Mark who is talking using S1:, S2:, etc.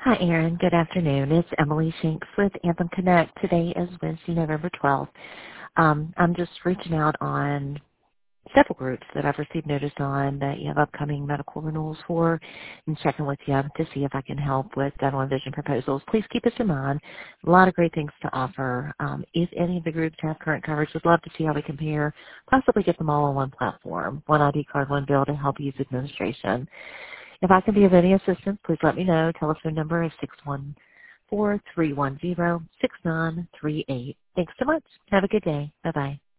S1: Hi, Erin. Good afternoon. It's Emily Shanks with Anthem Connect. Today is Wednesday, November 12th. I'm just reaching out on several groups that I've received notice on that you have upcoming medical renewals for and checking with you to see if I can help with dental and vision proposals. Please keep us in mind. A lot of great things to offer. If any of the groups have current coverage, we'd love to see how we compare, possibly get them all on one platform, one ID card, one bill to help ease administration. If I can be of any assistance, please let me know. Telephone number is 614-310-6938. Thanks so much. Have a good day. Bye-bye.